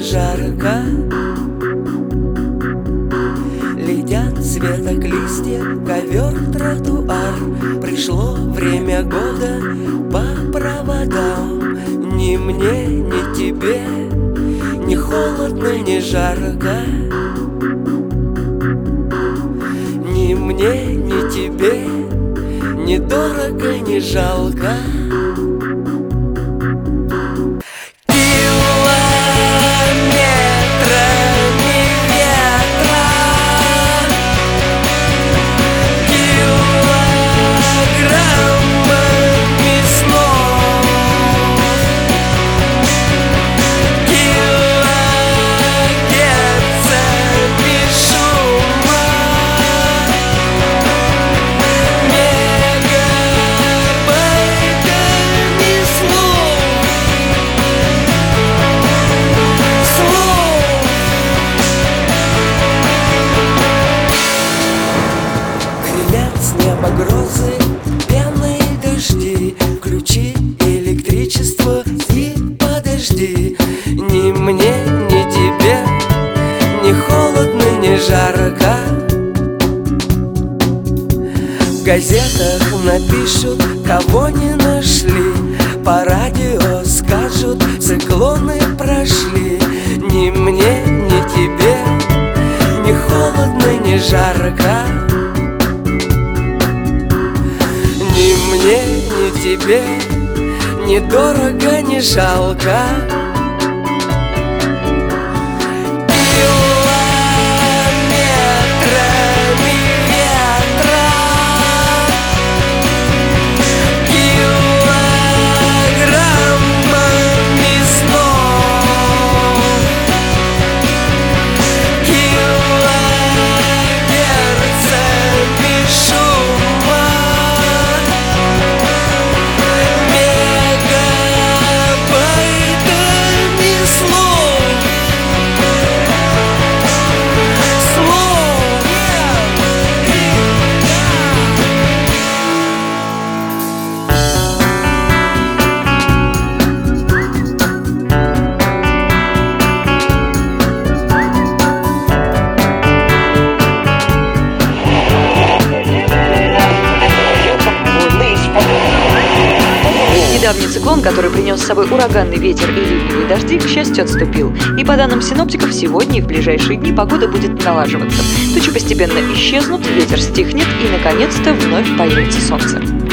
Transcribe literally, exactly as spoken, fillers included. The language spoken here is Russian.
жарко. Летят с веток листья, ковер, тротуар. Пришло время года по проводам. Ни мне, ни тебе, ни холодно, ни жарко. Ни мне, ни тебе, ни дорого, ни жалко. Грозы, пьяные дожди, включи электричество и подожди. Ни мне, ни тебе, ни холодно, ни жарко. В газетах напишут, кого не нашли, по радио скажут, циклоны прошли. Ни мне, ни тебе, ни холодно, ни жарко. Ни мне, ни тебе, ни дорого, ни жалко. Недавний циклон, который принес с собой ураганный ветер и ливневые дожди, к счастью, отступил. И по данным синоптиков, сегодня и в ближайшие дни погода будет налаживаться. Тучи постепенно исчезнут, ветер стихнет и, наконец-то, вновь появится солнце.